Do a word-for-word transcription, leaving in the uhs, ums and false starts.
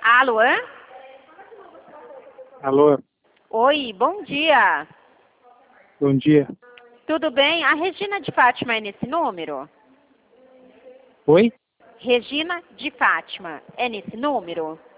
Alô? Alô, Oi, bom dia. bom dia. Tudo bem? A Regina de Fátima é nesse número? Oi? Regina de Fátima é nesse número?